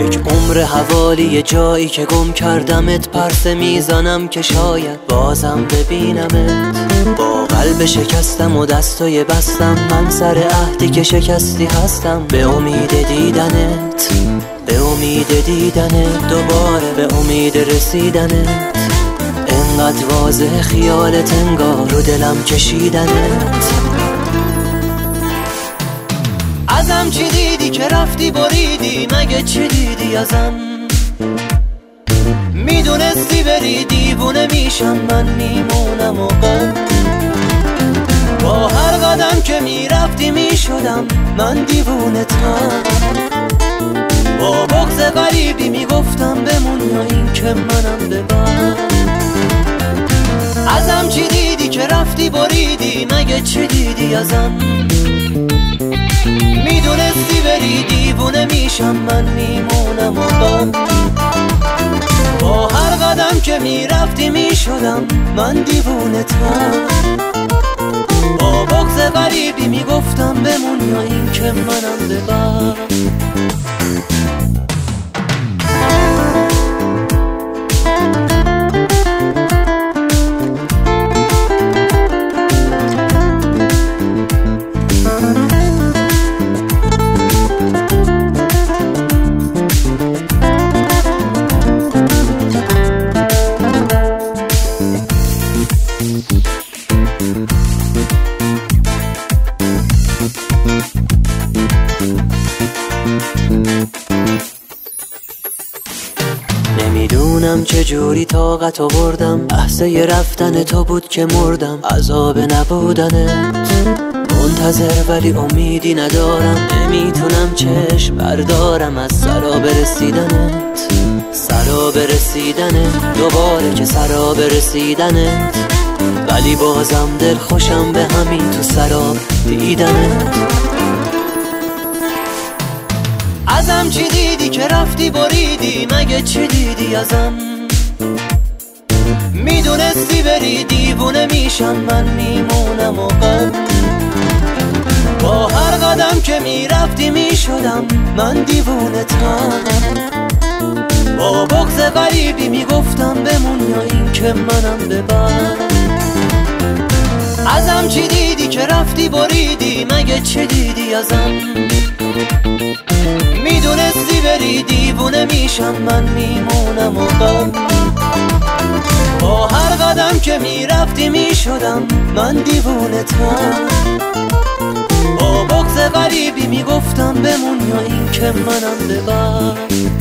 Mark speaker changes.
Speaker 1: یک عمر حوالی یه جایی که گم کردمت، پرسه میزنم که شاید بازم ببینمت. با قلب شکستم و دستای بستم، من سر عهدی که شکستی هستم. به امید دیدنت، به امید دیدنت دوباره، به امید رسیدنت. انقدر واضح خیالت انگار رو دلم کشیدنت. ازم چی دیدی که رفتی بریدی؟ مگه چی دیدی ازم؟ میدونستی بری دیوونه میشم، من میمونم و با هر قدم که میرفتی میشدم من دیوونتم. با بغض غریبی میگفتم بمون یا این که منم ببر. ازم چی دیدی که رفتی بریدی؟ مگه چی دیدی ازم؟ میدونستی بری دیوونه میشم، من میمونم و با هر قدم که میرفتی میشدم من دیوونتم. با بغض غریبی میگفتم بمون یا این که منم ببر. نمیدونم چجوری طاقت آوردم، لحظه رفتن تو بود که مردم. عذاب نبودنت منتظر ولی امیدی ندارم. نمیتونم چشم بردارم از سراب رسیدنت، سراب رسیدنت دوباره که سراب رسیدنت. ولی بازم دل خوشم به همین تو سراب دیدنت. ازم چی دیدی که رفتی بریدی؟ مگه چی دیدی ازم؟ میدونستی بری دیوونه میشم، من میمونم و با هر قدم که میرفتی میشدم من دیوونتم. با بغض غریبی میگفتم بمون یا این که منم ببر. ازم چی دیدی که رفتی بریدی؟ مگه چی دیدی ازم؟ میدونستی بری دیوونه میشم، من میمونم و با هر قدم که میرفتی میشدم من دیوونتم. با بغض غریبی میگفتم بمون یا این که منم ببر.